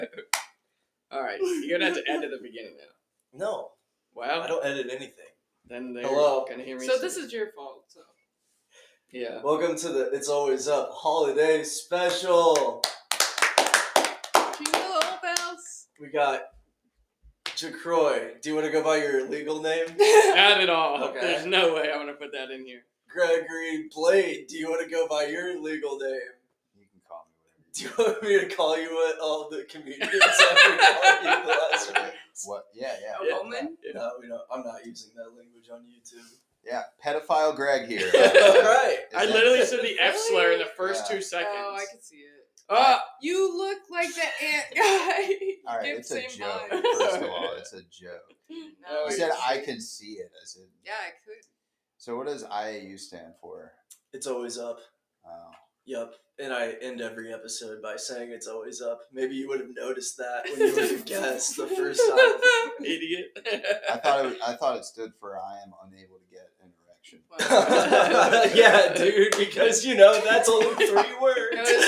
All right, you're gonna have to end at the beginning now. No, Well, I don't edit anything. Then they're Hello. gonna hear me. So this is your fault. So. Yeah. Welcome to the It's Always Up holiday special. Jingle all bells. We got JaCroy. Do you want to go by your legal name? Not at all. Okay. There's no way I want to put that in here. Gregory Blade. Do you want to go by your legal name? You can call me whatever Do you want me to call you what all the comedians have been calling you the last week? What? Yeah. A woman? No, we don't. I'm not using that language on YouTube. Yeah, pedophile Greg here. Right. I literally said the F slur in the first Yeah. 2 seconds. Oh, I can see it. Ah! You look like the ant guy. All right, Give it's a same joke. vibes. First of all, it's a joke. No, You said I can see it. I said. Yeah, I could. So what does IAU stand for? It's always up. Oh. Yep. And I end every episode by saying it's always up. Maybe you would have noticed that when you were the guest the first time. Idiot. I thought it stood for I am unable to get an erection. Wow. Yeah, dude, because that's only 3 words. Notice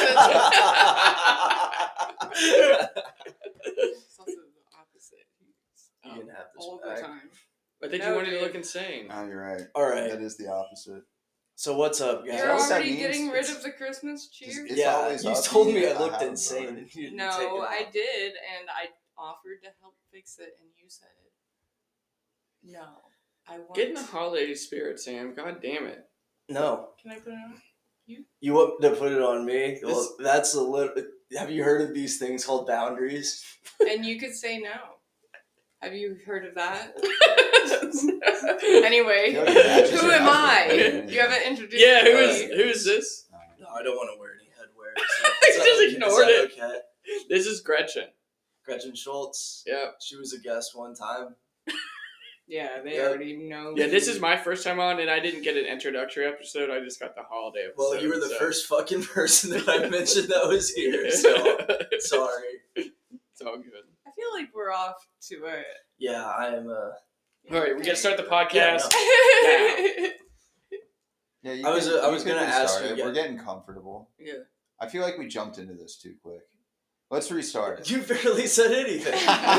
It's also the opposite. You can have this All back. the time. I think No, you wanted to dude. look insane. Oh, you're right. All right. That is the opposite. So what's up, guys? You're that what that already means? getting rid of the Christmas cheer? It's Yeah, always you up, told me you I looked have insane. voted. And you didn't No, take it I off. did, and I offered to help fix it, and you said it. No, I want. Get in the holiday spirit, Sam. God damn it. No. Can I put it on? You want to put it on me? This- Well, that's a little... Have you heard of these things called boundaries? And you could say no. Have you heard of that? Anyway, I feel like that just who am happened. I? You haven't introduced Yeah, me. who is this? No, I don't want to wear any headwear. He just ignored it. Okay? This is Gretchen. Gretchen Schultz. Yeah. She was a guest one time. Yeah, they Yeah. already know. Yeah, this is my first time on, and I didn't get an introductory episode. I just got the holiday episode. Well, you were the so- first fucking person that I mentioned that was here, so sorry. It's all good. I feel like we're off to it. Yeah, I am All right, we can start the podcast. Yeah, Yeah, you I was can gonna ask restart you it. again. We're getting comfortable. Yeah. I feel like we jumped into this too quick. Let's restart it. You barely said anything.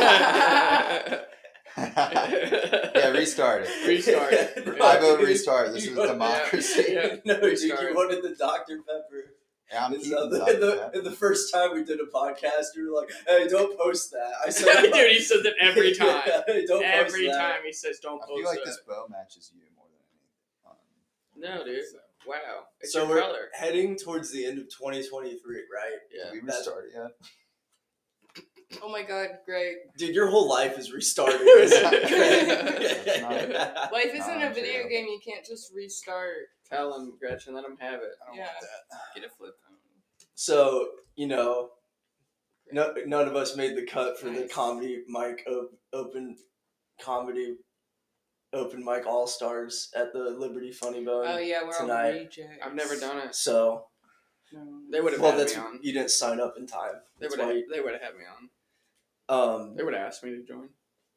Yeah, restart it. Restart it. I vote restart. This is You- democracy. Yeah. No, dude, Restart. you wanted the Dr. Pepper. Yeah, I'm It's keeping the first time we did a podcast, you were like, "Hey, don't post that." I said, Dude, he says it every time. Hey, don't post Every that. time he says, "Don't I post feel like that." this bow matches you more than anything. No, dude. Wow. It's So your we're color. heading towards the end of 2023, right? Yeah. Did we restart it yet? Oh my God, Greg. Dude, your whole life is restarted. That's not- Life isn't No, a video true. game. You can't just restart. Tell him, Gretchen. Let him have it. I don't Yeah. want that. Get a flip phone. So, none of us made the cut for the Nice. comedy mic open mic all stars at the Liberty Funny Bone. Oh yeah, we're tonight. all rejects. I've never done it. So, No. They would have well, had that's me on. you didn't sign up in time. They That's would have. why. They would have had me on. Um, They would have asked me to join.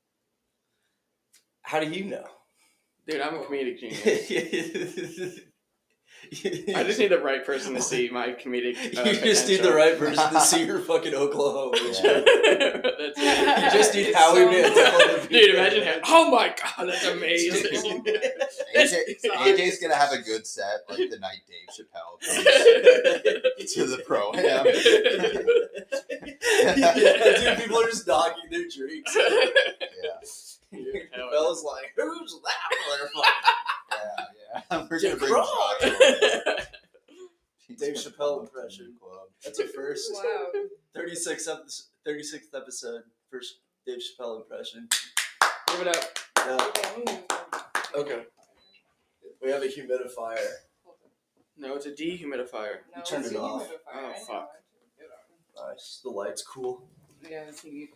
how do you know? Dude, I'm a comedic genius. I just need the right person to see my comedic. You just need the right person to see your fucking Oklahoma. Yeah. joke. That's You just need It's Howie so Mandel. to be Dude, there. imagine him. Oh my god, that's amazing. AJ's gonna have a good set like the night Dave Chappelle comes to the pro am. Yeah, dude, people are just knocking their drinks. Yeah, Chappelle's like, who's that motherfucker? yeah. We're Jake gonna bring Rock. Josh over. He's Dave gonna Chappelle come up to impression. the club. That's a first. Wow. 36th episode. First Dave Chappelle impression. Give it up. Yeah. Okay. We have a humidifier. No, it's a dehumidifier. No, turned it's it a off. humidifier. Oh, I know. fuck. Nice. The light's cool. Yeah, it's neat.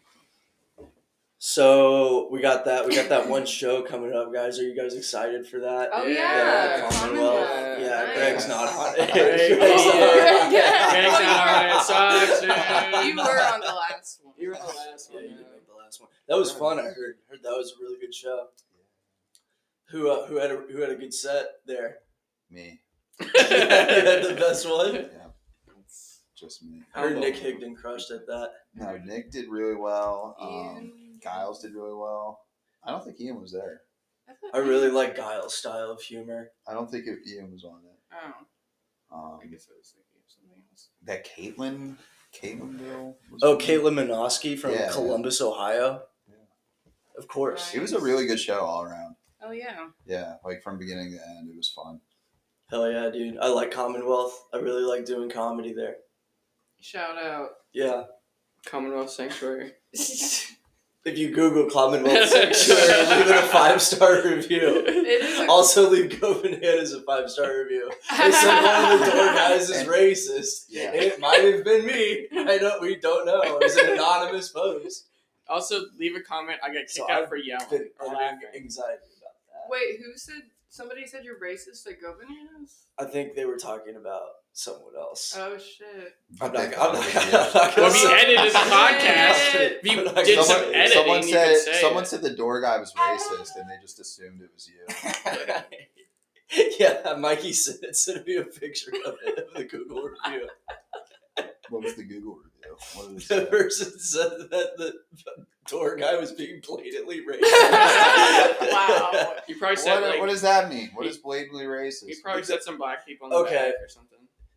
So we got that. We got that one show coming up, guys. Are you guys excited for that? Oh Yeah, yeah, Commonwealth. Commonwealth. Yeah, Nice. Greg's not on it. Greg- Greg's not on it. Greg's not on it. Sucks, dude. You were on the last one. You were on the last Yeah, one. you man. did make the last one. That was fun. I heard that was a really good show. Who had a good set there? Me. You had the best one. Yeah. just me. I heard Nick Higdon crushed at that. No, Nick did really well. Ian. Giles did really well. I don't think Ian was there. I really like Giles' style of humor. I don't think Ian was on it. Oh, I guess I was thinking of something else. That Caitlin Bill. Oh, Caitlin Minoski from Yeah. Columbus, Ohio. Yeah. Of course. Right. It was a really good show all around. Oh yeah. Yeah, like from beginning to end, it was fun. Hell yeah, dude. I like Commonwealth. I really like doing comedy there. Shout out. Yeah. Commonwealth Sanctuary. If you Google Commonwealth Sanctuary, leave it a 5-star review. It is. Also, leave Go Bananas a 5-star review. They said one of the door guys is racist. Yeah. It might have been me. We don't know. It was an anonymous post. Also, leave a comment. I get kicked So out I've for yelling Been or having laughing. anxiety about that. Wait, who said? Somebody said you're racist at Go Bananas? I think they were talking about someone else. Oh shit. I'm They not thought gonna it was you. Well, if you say- edited the podcast, Shit. if you I'm not did gonna some say- editing, Someone you could say someone it. said the door guy was racist, and they just assumed it was you. Yeah, Mikey sent me a picture of it, of the Google review. What was the Google review? What did it The say? person said that the door guy was being blatantly racist. Wow. You probably said What does that mean? What is blatantly racist? you probably said some black people in the Okay. back or something.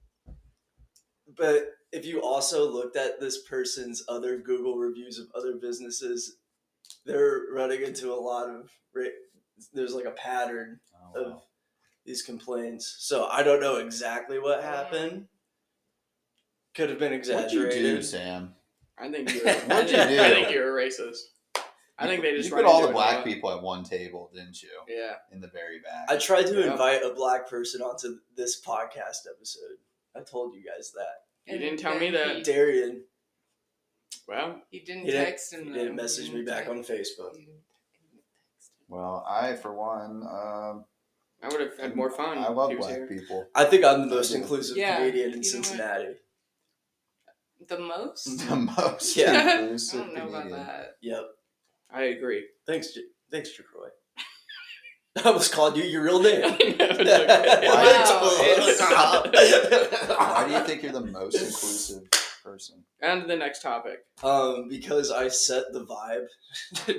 But if you also looked at this person's other Google reviews of other businesses, they're running into a lot of there's like a pattern Oh, of wow. these complaints. So I don't know exactly what happened. Could have been What'd you exaggerated. do, Sam? I think you're. What'd you do? I think you're a racist. I think they just You run put all into the it a black lot. people at one table, didn't you? Yeah. In the very back. I tried to Yeah. invite a black person onto this podcast episode. I told you guys that. You didn't tell me that. Darian, Well, He didn't He didn't- text him. he though. didn't message me back on text- Facebook. he didn't text him. Well, I, for one, I would have had more fun. I love if he was black here. people. I think I'm the most inclusive Yeah, comedian you in know Cincinnati. The most? The most Yeah. I inclusive don't know about comedian. that. Yep. I agree. Thanks, Jacroy. I almost called you your real name. It's Wow. Why do you think you're the most inclusive person? And to the next topic. Because I set the vibe. Greg.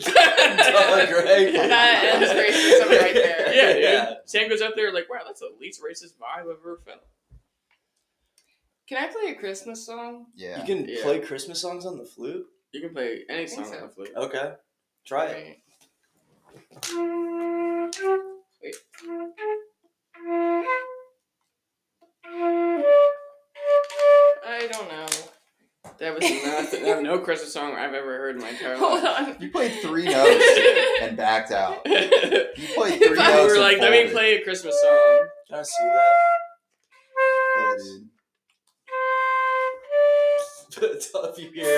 That ends racism right there. Yeah, dude. Yeah. Sam goes up there like, wow, that's the least racist vibe I've ever felt. Can I play a Christmas song? Yeah. You can Yeah. play Christmas songs on the flute? You can play any I think song so. on the flute. Okay. Try it. Wait. I don't know. That was nothing. I have no Christmas song I've ever heard in my entire Hold life. on. You played 3 notes and backed out. you You played 3 notes were and like, let me folded. play a Christmas song. Can I see that? Yeah, dude. It's up here.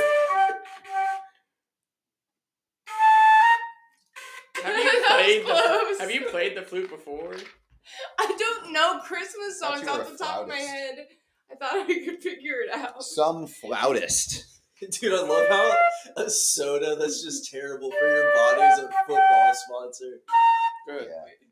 Have you played the flute before? I don't know Christmas Thought songs you were off a the top of my flautist. head. I thought I could figure it out. Some flautist. Dude, I love how a soda that's just terrible for your body is a football sponsor. Good.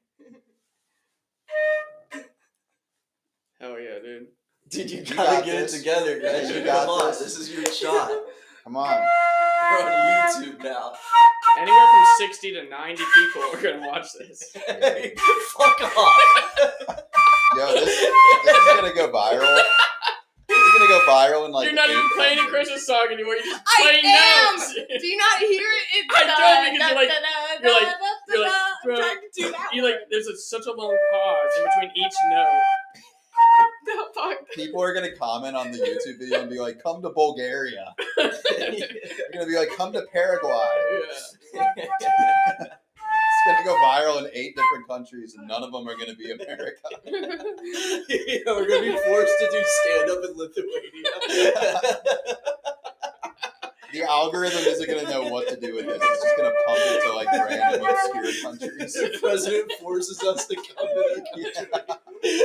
Yeah. Hell yeah, dude. Dude, you You gotta got get this. it together, guys. You Come got on, this. this is your shot. Come on. We're on YouTube now. Anywhere from 60 to 90 people are gonna watch this. Hey, fuck off. Yo, this is gonna go viral. This is gonna go viral in like. You're not even 8 playing a countries. Christmas song anymore. You're just I playing am! notes. Do you not hear it? It's I don't, because you're like- I'm trying to do that. You like, there's such a long pause in between each note. The fuck? People are gonna comment on the YouTube video and be like, "Come to Bulgaria." They're gonna be like, "Come to Paraguay." It's gonna go viral in 8 different countries, and none of them are gonna be America. Yeah, we're gonna be forced to do stand up in Lithuania. The algorithm isn't gonna know what to do with this. It's just gonna pump it to like random obscure countries. The president forces us to come to their country.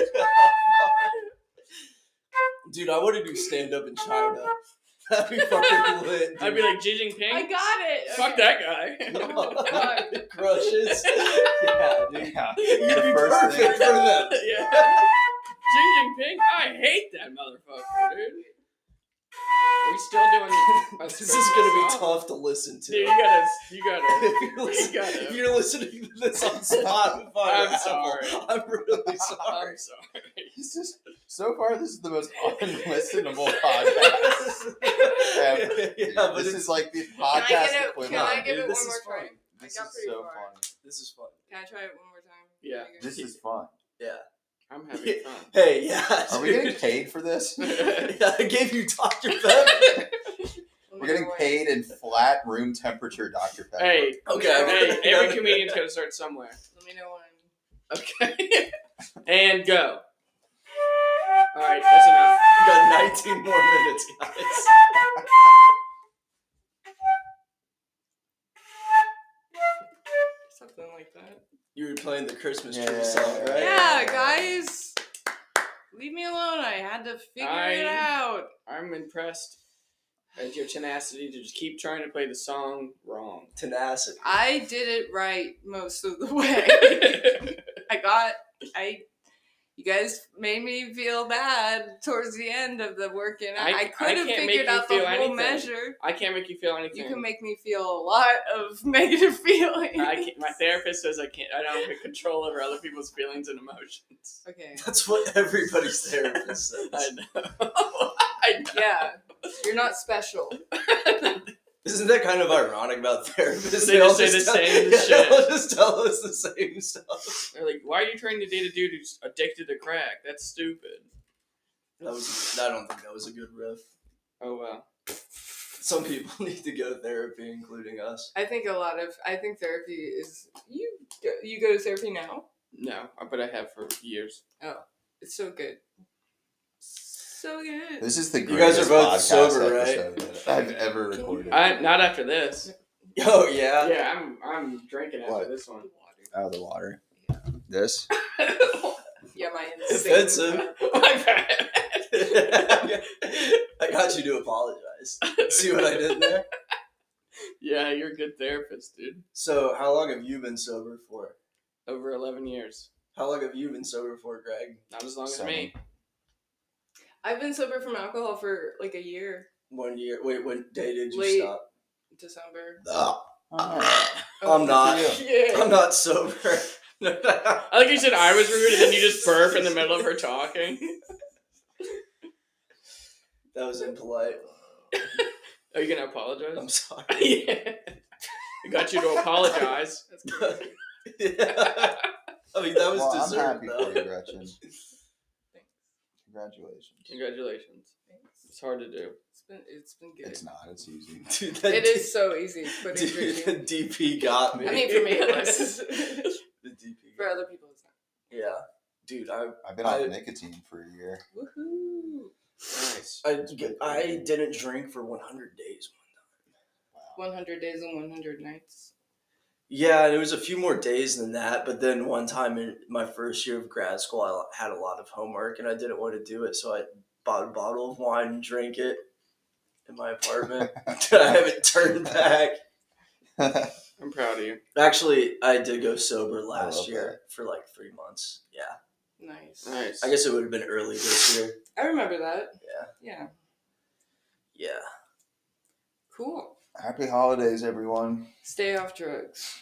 Dude, I want to do stand up in China. That'd be fucking lit. I'd be like, Xi Jinping? I got it. Fuck Okay. that guy. Oh, God. Crushes. Yeah, dude. Yeah. You'd The be first perfect thing- for them. Yeah. Xi Jinping? I hate that motherfucker, dude. Are we still doing This is gonna be tough to listen to. Dude, you gotta. If you're listening to this on Spotify, or I'm Apple, sorry. I'm really sorry. I'm sorry. This is so far. This is the most unlistenable podcast ever. Yeah, but this it's is like the Can I podcast get it? equivalent. Can I give Dude, it this one is more try? fun. This got is pretty so far. funny. This is fun. Can I try it one more time? Yeah. This is fun. Yeah. I'm having fun. Hey, yeah. Are we getting paid for this? Yeah, I gave you Dr. Pepper. We're getting paid in flat room temperature Dr. Pepper. Hey, Okay. hey, every comedian's gotta start somewhere. Let me know when. Okay. And go. Alright, that's enough. We got 19 more minutes, guys. Something like that. You were playing the Christmas tree Yeah. song, right? Yeah, guys. Leave me alone. I had to figure it out. I'm impressed at your tenacity to just keep trying to play the song wrong. Tenacity. I did it right most of the way. You guys made me feel bad towards the end of the working. I could have can't make figured you out the feel whole anything. measure. I can't make you feel anything. You can make me feel a lot of negative feelings. My therapist says I don't have control over other people's feelings and emotions. Okay. That's what everybody's therapist says. I know. Yeah. You're not special. Isn't that kind of ironic about therapists? They just say the same shit. They'll just tell us the same stuff. They're like, why are you trying to date a dude who's addicted to crack? That's stupid. I don't think that was a good riff. Oh, well. Some people need to go to therapy, including us. I think therapy is you go to therapy now? No, but I have for years. Oh. It's so good. So good. This is the You greatest guys are both podcast sober, right? episode that I've ever recorded. Not after this. Oh yeah. Yeah, I'm drinking after What? this one. Out of the water. This? Yeah, my insane. Offensive. My bad. I got you to apologize. See what I did there? Yeah, you're a good therapist, dude. So, how long have you been sober for? Over 11 years. How long have you been sober for, Greg? Not as long as 7. me. I've been sober from alcohol for like a year. 1 year. Wait, what day did you Late stop? December. I'm not. Yeah. I'm not sober. I think you said I was rude, and then you just burp in the middle of her talking. That was impolite. Are you gonna apologize? I'm sorry. Yeah. I got you to apologize. That's crazy. Yeah. I mean, that was Well, I'm deserved, happy though. for you, Gretchen. Thanks. Congratulations. Congratulations. Thanks. It's hard to do. It's been good. It's not. It's easy. Dude, that It is so easy, but Dude, it's the DP got me. I mean, for me it was. The DP. For other people, it's not. Yeah, dude, I've been on nicotine for a year. Woohoo! Nice. I didn't drink for 100 days. 100 days and 100 nights. Yeah, and it was a few more days than that, but then one time in my first year of grad school, I had a lot of homework and I didn't want to do it, so I bought a bottle of wine and drank it in my apartment. I haven't turned back. I'm proud of you. Actually, I did go sober I last love year for like 3 months. Yeah. Nice. Nice. I guess it would have been early this year. I remember that. Yeah. Yeah. Yeah. Cool. Happy holidays, everyone. Stay off drugs.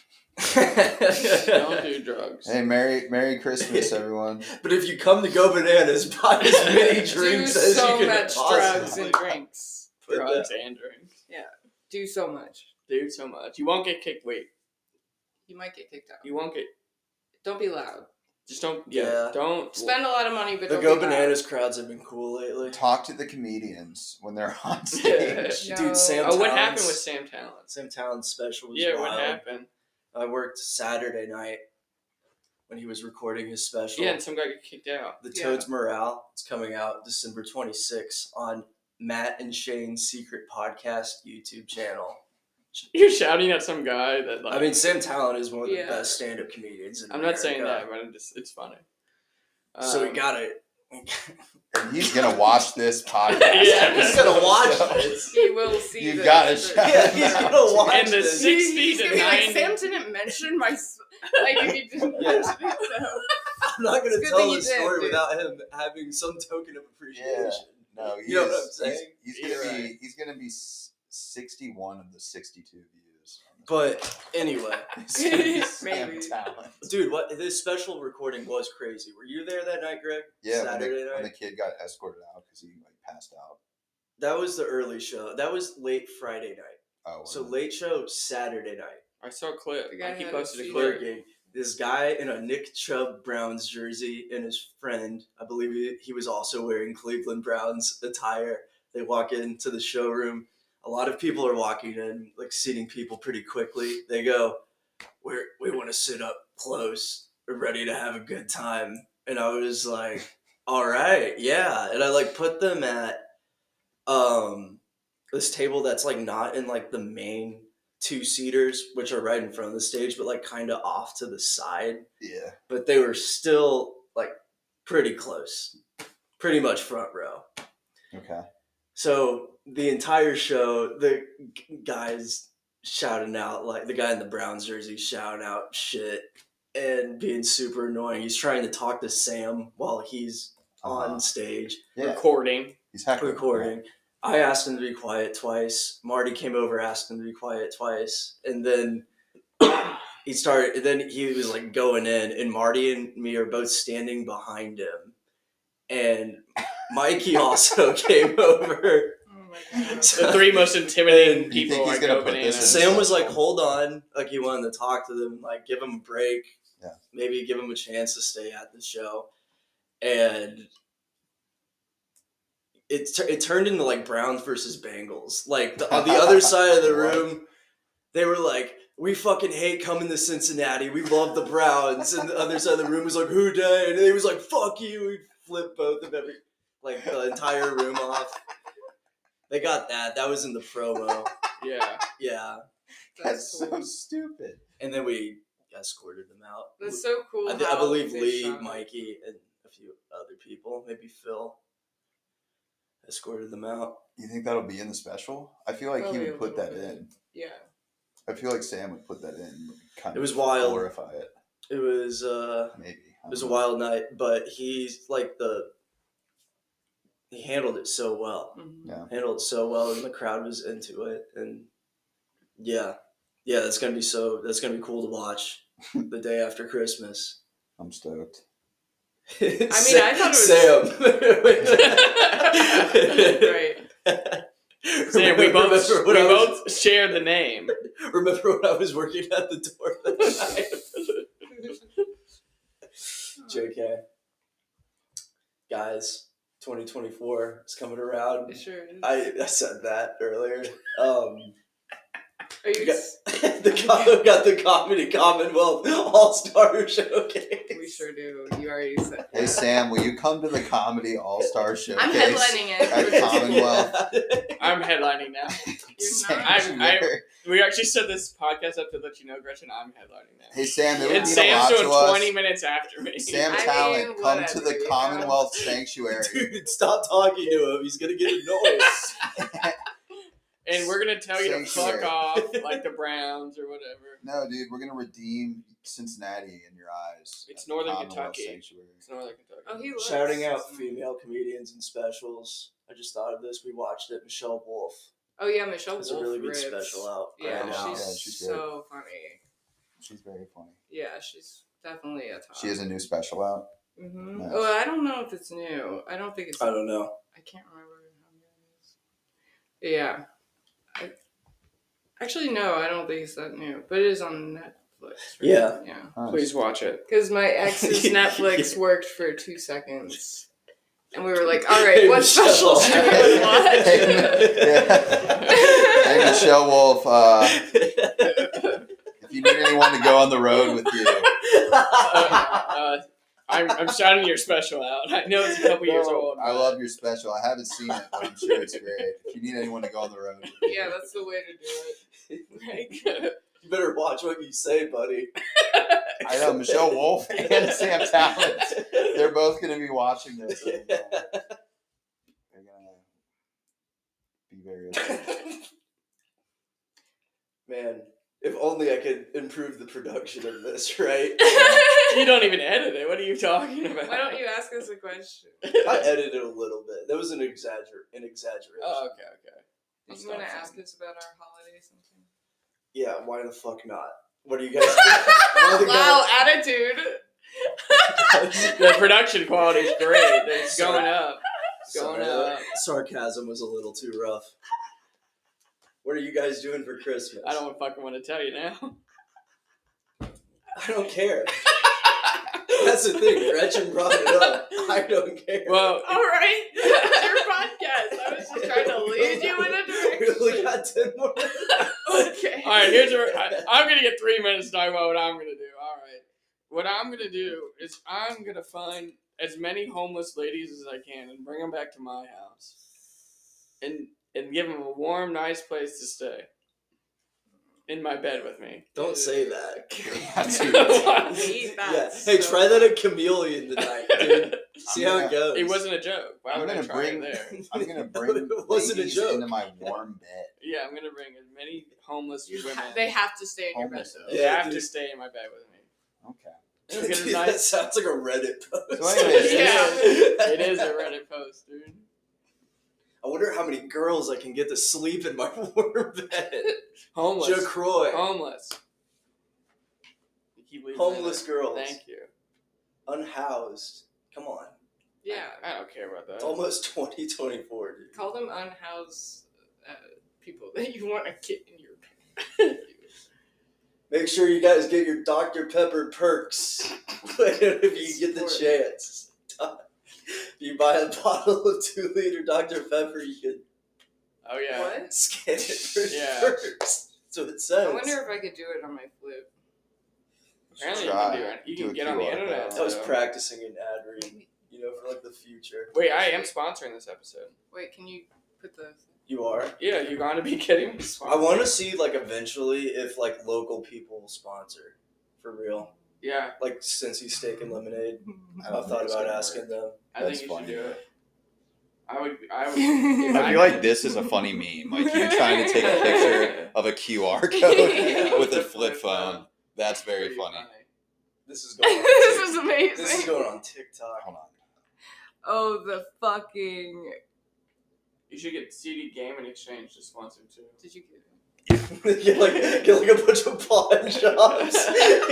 Don't do drugs. Hey, Merry Christmas, everyone. But if you come to Go Bananas, buy as many Do drinks as so you can much possibly. drugs and drinks. Drugs and drinks. Do so much. Do so much. You won't get kicked. Wait. You might get kicked out. You won't get. Don't be loud. Just don't. Yeah. Don't. Spend a lot of money, but The don't Go be loud. Bananas crowds have been cool lately. Talk to the comedians when they're on stage. No. Dude, Sam Oh, what Talent's- happened with Sam Talent? Sam Talent's special was Yeah, wild. what happened? I worked Saturday night when he was recording his special. Yeah, and some guy got kicked out. The Yeah. Toads Morale. It's coming out December 26th on Matt and Shane's Secret Podcast YouTube channel. You're shouting at some guy that like. I mean, Sam Talent is one of the Yeah. best stand-up comedians in I'm not saying America. that, but it's funny. So we got it. And he's gonna watch this podcast. Yeah, he's gonna watch So, this. He will see You this, gotta but- shout Yeah, he's gonna watch And the this. 60 He's to gonna be like, 90. Sam didn't mention my... Like, he didn't Yeah. mention it, so... I'm not gonna It's good tell that you this did, story dude. without him having some token of appreciation. No, You know what I'm saying? He's gonna be 61 of the 62 views. But anyway, Sam Maybe. Talent. dude, what this special recording was crazy. Were you there that night, Greg? Yeah, Saturday when the night. kid got escorted out because he passed out. That was the early show. That was late Friday night. Oh, So wow. late show Saturday night. I saw a clip. The guy He had posted a a Clerk clip. gig. This guy in a Nick Chubb Browns jersey and his friend, I believe he was also wearing Cleveland Browns attire. They walk into the showroom. A lot of people are walking in, like seating people pretty quickly. They go, we want to sit up close. We're ready to have a good time. And I was like, all right, yeah. And I like put them at this table that's like not in like the main two-seaters, which are right in front of the stage, but like kind of off to the side. Yeah. But they were still like pretty close, pretty much front row. Okay. So the entire show, the guys shouting out, like the guy in the Browns jersey shouting out shit and being super annoying. He's trying to talk to Sam while he's on stage. Yeah. Recording. He's heckling. Recording. I asked him to be quiet twice. Marty came over, asked him to be quiet twice. And then he was like going in, and Marty and me are both standing behind him. And Mikey also came over. Oh my god. The three most intimidating And you people think he's like gonna go put this bananas. in? Sam was like, hold on. Like he wanted to talk to them, like give him a break. Yeah. Maybe give him a chance to stay at the show. And it turned into like Browns versus Bengals. Like on the other side of the room, they were like, we fucking hate coming to Cincinnati. We love the Browns. And the other side of the room was like, who day? And he was like, fuck you. We flipped both of the entire room off. They got that. That was in the promo. Yeah. Yeah. That's so cool. stupid. And then we escorted them out. That's so cool. I how believe they Lee, shot it. Mikey, and a few other people, maybe Phil, escorted them out. You think that'll be in the special? I feel like he Probably would a put little that bit. in. Yeah. I feel like Sam would put that in. Kind It was wild. Glorify it. It was Maybe. it was a wild night, but he's like he handled it so well. Mm-hmm. Yeah. Handled it so well, and the crowd was into it. And yeah, that's gonna be cool to watch the day after Christmas. I'm stoked. I mean, I thought it was Sam. Right. Sam, we both share the name. Remember when I was working at the door that night? JK. Guys, 2024 is coming around. It sure is. I said that earlier. Are you? Got the Comedy Commonwealth All-Star Showcase. We sure do. You already said. Hey Sam, will you come to the Comedy All-Star Showcase? I'm headlining it. At Commonwealth. I'm headlining now. You're not. Sanctuary. We actually set this podcast up to let you know, Gretchen, I'm headlining now. Hey Sam, it would And mean a Sam's lot doing to us. 20 minutes after me. Sam I mean, Talent, come to whatever, the you know? Commonwealth Sanctuary. Dude, stop talking to him. He's gonna get annoyed. And we're going to tell you to Sanctuary. fuck off like the Browns or whatever. No, dude, we're gonna redeem Cincinnati in your eyes. It's at the Northern Commonwealth Kentucky. Sanctuary. It's Northern Kentucky. Oh, he loves Shouting out Cincinnati. female comedians and specials. I just thought of this. We watched it. Michelle Wolf. Oh yeah, Michelle That's Wolf a really good rips. special out Yeah, right now. she's, Yeah, she's so funny. She's very funny. Yeah, she's definitely a top. She has a new special out. Mm-hmm. Nice. Oh, I don't know if it's new. I don't think it's. I don't know. I can't remember how new it is. Yeah. Actually, no, I don't think it's that new. But it is on Netflix. Right? Yeah. Yeah. Nice. Please watch it. Because my ex's Netflix worked for 2 seconds. And we were like, all Hey, right, what Michelle. special should we watch? Hey Michelle Wolf, if you need anyone to go on the road with you, I'm shouting your special out. I know it's a couple years old. I love your special. I haven't seen it, but I'm sure it's great. If you need anyone to go on the road with you. Yeah, that's the way to do it. You better watch what you say, buddy. I know Michelle Wolf and Sam Talent. They're both going to be watching this. And, they're going to be very upset. Man, If only I could improve the production of this, right? You don't even edit it. What are you talking about? Why don't you ask us a question? I edited a little bit. That was an exaggeration. Oh, okay. Did you want to ask us about our holiday something? Yeah, why the fuck not? What are you guys doing? Wow, attitude. The production quality is great. It's going up. It's going Sorry, up. sarcasm was a little too rough. What are you guys doing for Christmas? I don't fucking want to tell you now. I don't care. That's the thing. Gretchen brought it up. I don't care. Well, All right, it's your podcast. I was just trying to lead you in a We direction. only got 10 more minutes. Okay. all right. Here's where I'm gonna get 3 minutes to talk about what I'm gonna do. All right. What I'm gonna do is I'm gonna find as many homeless ladies as I can and bring them back to my house, and give them a warm, nice place to stay. In my bed with me. Don't say that. Yeah, dude. Hate that Yeah. Hey, so try that at Chameleon tonight, dude. See how it goes. It wasn't a joke. Why I'm would I gonna try bring- it there? I'm gonna bring It wasn't a ladies joke. into my warm bed. Yeah, I'm gonna bring as many homeless women. They have to stay in your bed. Homeless. though. They Yeah, have to dude. stay in my bed with me. Okay. It'll get a Dude, that nice. sounds like a Reddit post. So anyways, Yeah. It is a Reddit post, dude. I wonder how many girls I can get to sleep in my warm bed. Homeless. Joe Croy. Homeless. You keep leaving Homeless that in. girls. Thank you. Unhoused. Come on. Yeah. I don't care about that. It's almost 2024, dude. Call them unhoused people that you want to get in your bed. Make sure you guys get your Dr. Pepper perks if you get the Support. chance. If you buy a bottle of 2 liter Dr. Pepper, you can Oh yeah. What? scan it for Yeah. perks. That's what it says. I wonder if I could do it on my flip. Apparently Try. you can do it. You Do can a get on the QR internet. code. I was so- practicing an ad read, for like the future. Wait, I am sponsoring this episode. Wait, can you put the... You are? Yeah, you're gonna be getting me I sponsored. want to see, eventually if, local people will sponsor. For real. Yeah, Like, Cincy Steak and Lemonade. I don't I've thought think it's about gonna asking work. them. I That's think you should funny. do it. I would. If I feel like this is a funny meme. Like you trying to take a picture of a QR code with a flip phone. That's very Pretty funny. This is going on This is amazing. This is going on TikTok. Hold on. Oh, the fucking... You should get CD Gaming Exchange to sponsor too. Did you get it? get a bunch of pawn shops.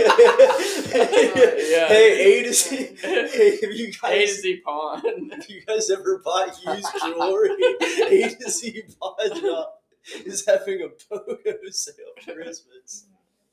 Yeah. Hey, A to Z. Hey, have you A to guys Z Pawn. have you guys ever bought used jewelry? A to Z Pawn Shop is having a BOGO sale for Christmas.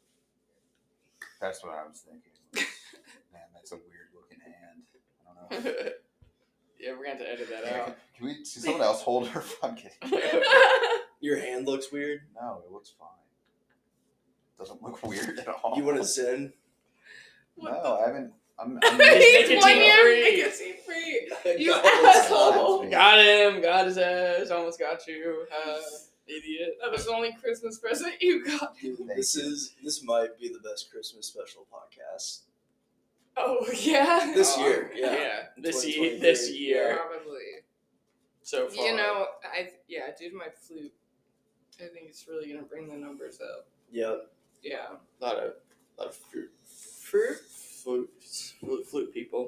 That's what I was thinking. Man, that's a weird looking hand. I don't know. Yeah, we're gonna have to edit that out. Can we see someone else hold her fucking? Your hand looks weird. No, it looks fine. Doesn't look weird at all. You want to Zen? No, I haven't. I'm He's nicotine 1 year free. nicotine free. You Got asshole. Got him. Got his ass. Almost got you. Idiot. That was the only Christmas present you got. Dude, Thank this might be the best Christmas special podcast Oh, yeah? this year. Yeah. This year. 2023. This year. Probably. So far. You know, due to my flute, I think it's really going to bring the numbers up. Yep. Yeah. a lot of fruit. Fruit? Flute people.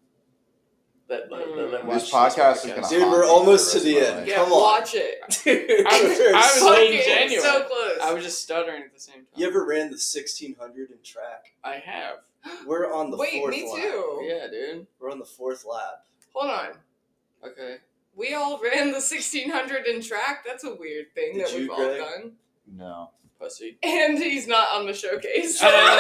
That Mm. watch This podcast is gonna Dude, haunt we're me almost for to the the rest of my end. life. Yeah, Come on. watch it. Dude, I was we're being so- genuine. So close. I was just stuttering at the same time. You ever ran the 1600 in track? I have. We're on the Wait, fourth me lap. too. Yeah, dude. We're on the 4th lap. Hold on. Okay. We all ran the 1600 in track. That's a weird thing Did that we've you, all Greg? done. No. Pussy. And he's not on the showcase.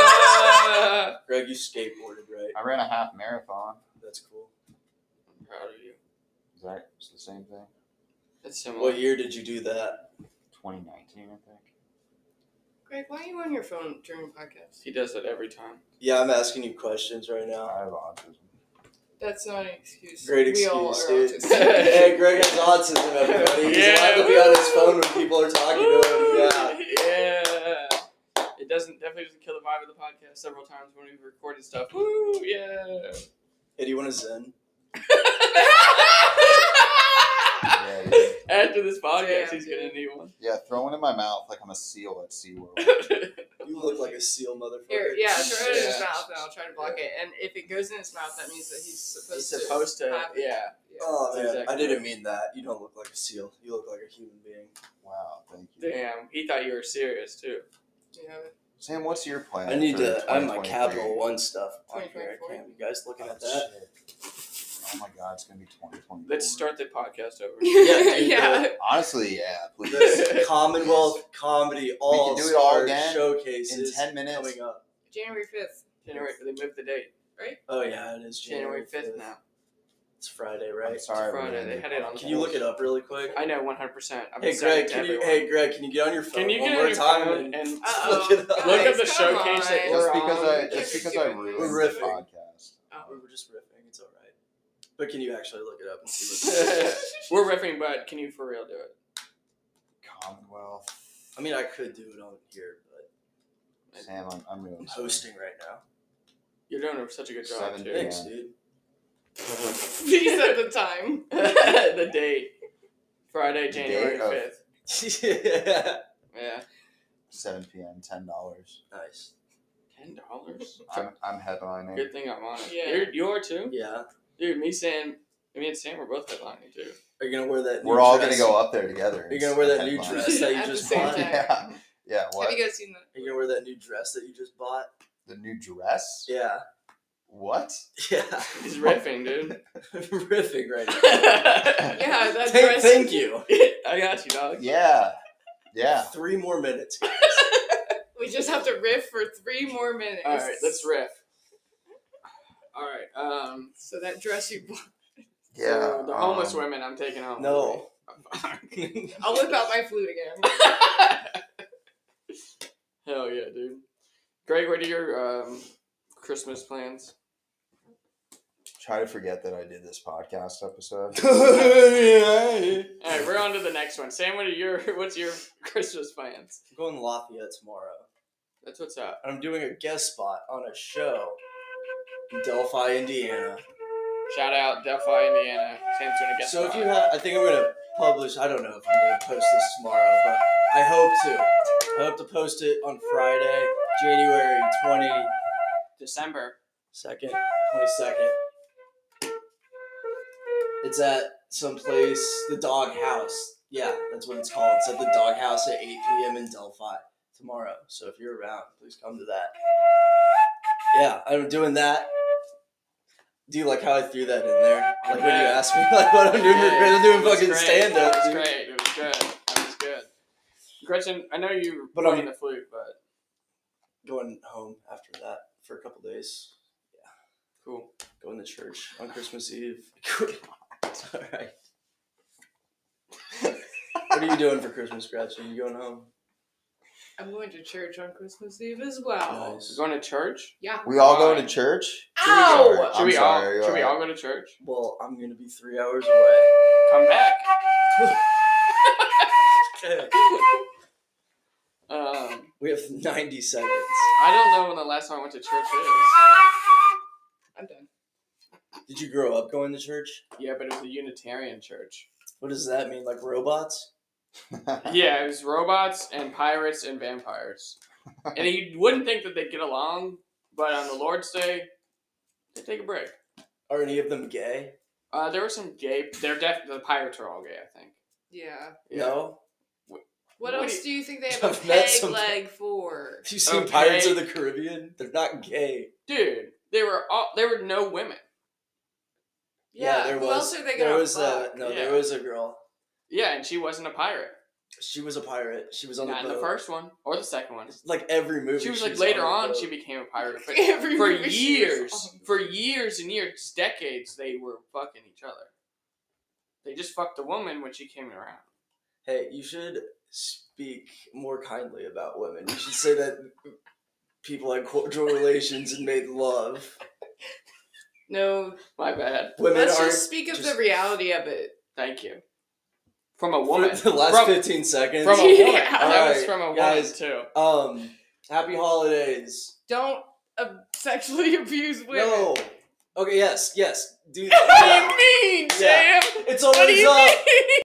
Greg, you skateboarded, right? I ran a half marathon. That's cool. I'm proud of you. Is that the same thing? It's similar. What year did you do that? 2019, I think. Greg, why are you on your phone during podcasts? He does it every time. Yeah, I'm asking you questions right I now. have autism. That's not an excuse. Great We all excuse, are dude. autistic. Hey, Greg has autism, everybody. He's Yeah. allowed to be on his phone when people are talking to him. Yeah. Yeah. It definitely doesn't kill the vibe of the podcast several times when we've recorded stuff. Woo, yeah. Hey, do you want to Zen? Yeah, dude. After this podcast, Damn, he's gonna dude. need one. Yeah, throw one in my mouth like I'm a seal at SeaWorld. You look like a seal, motherfucker. Here, yeah, throw it in his Yeah. mouth and I'll try to block it. And if it goes in his mouth, that means that he's He's supposed supposed to, have it. yeah. Oh man, Exactly. I didn't mean that. You don't look like a seal. You look like a human being. Wow, thank you. Damn, he thought you were serious too. Yeah. Sam, what's your plan? I need for to. I have my 2023? Capital One stuff on here. 2024? Cam. You guys looking Oh, at that? shit. Oh my god, it's gonna be 2020. Let's start the podcast over. Yeah, dude, yeah. Honestly, yeah, please. This Commonwealth Comedy All do it all Star again Showcases in 10 minutes. coming up. January 5th. January, they moved the date. Oh yeah, it is January 5th now. It's Friday, I'm right? sorry, It's Friday, we're they in had it on the Can you look it up really quick? I know 100%. I've Hey been saying Greg, it to can you? everyone. Hey Greg, can you get on your phone Can you one get more on your time phone and Uh-oh. look it up? look up the Guys, come showcase that on. we're Just because on? just because I ruined We're the riffing. podcast. We were just riffing. It's all right. But can you actually look it up and see what? It is? We're riffing, but can you for real do it? Commonwealth. I mean, I could do it on here, but Sam, I'm really I'm sorry. hosting right now. You're doing such a good job, 7 too. Thanks, Yeah. dude. He said the time. The date. Friday, The January date of- 5th. Yeah. Yeah. 7 p.m. $10. Nice. $10? I'm headlining. Good thing I'm on it. Yeah. You're too? Yeah. Dude, me and Sam were both headlining too. Are you gonna wear that? New We're all dress? gonna go up there together. Are you gonna wear that and new headline. dress that you At the just same bought? time. Yeah. Yeah. What? Have you guys seen that? Are you gonna wear that new dress that you just bought? The new dress? Yeah. What? Yeah. He's riffing, dude. Riffing right now. Yeah, that Thank, dress. thank you. I got you, dog. Yeah. Yeah. 3 more minutes. guys. We just have to riff for 3 more minutes. All right, let's riff. All right. So that dress you bought. Yeah. So the homeless women, I'm taking home. No. I'll whip out my flute again. Hell yeah, dude. Greg, what are your Christmas plans? Try to forget that I did this podcast episode. All right, we're on to the next one. Sam, what's your Christmas plans? I'm going to Lafayette tomorrow. That's what's up. I'm doing a guest spot on a show in Delphi, Indiana. Shout out Delphi, Indiana. Sam's gonna get So if you have, I think I'm gonna publish. I don't know if I'm gonna post this tomorrow, but I hope to. I hope to post it on Friday, January December. 22nd. It's at some place, the Dog House. Yeah, that's what it's called. It's at the Dog House at 8 p.m. in Delphi tomorrow. So if you're around, please come to that. Yeah, I'm doing that. Do you like how I threw that in there? Like when you Yeah. asked me like what I'm doing for Christmas, I'm doing It was fucking great. stand up. It was great. It was good. That was good. Gretchen, I know you But playing I'm- the flute, but Going home after that for a couple days. cool. Going to church on Christmas Eve. Alright. What are you doing for Christmas, Gretchen? You going home? I'm going to church on Christmas Eve as well. Nice. You're going to church? Yeah. We all go Why? to church? Ow! Should I'm we sorry, all? Should we alright. all go to church? Well, I'm gonna be 3 hours away. Come back. We have 90 seconds. I don't know when the last time I went to church is. I'm done. Did you grow up going to church? Yeah, but it was a Unitarian church. What does that mean? Like robots? Yeah, it was robots and pirates and vampires. And you wouldn't think that they'd get along, but on the Lord's Day, they take a break. Are any of them gay? There were some gay. The pirates are all gay, I think. Yeah. No? What What else do do you think they have I've a met peg some- leg for? Have you seen Okay. Pirates of the Caribbean? They're not gay. Dude, there were no women. Yeah, there who was. else are they there gonna was fuck? There Yeah. was a girl. Yeah, and she wasn't a pirate. She was a pirate. She was on Not the in boat. the first one or the second one. Like every movie. She was like she's later the on, boat. she became a pirate. But Every for movie she was years and years, decades, they were fucking each other. They just fucked the woman when she came around. Hey, you should speak more kindly about women. You should say that people had cordial relations and made love. No, My bad. Women let's aren't. just speak of just- the reality of it. Thank you. From a woman. For the last from, 15 seconds. From a woman. Yeah. That was Alright, from a woman guys. too. Happy holidays. Don't sexually abuse women. No. Okay, yes. Do What do you mean, Yeah. Sam? It's What do always you up. mean?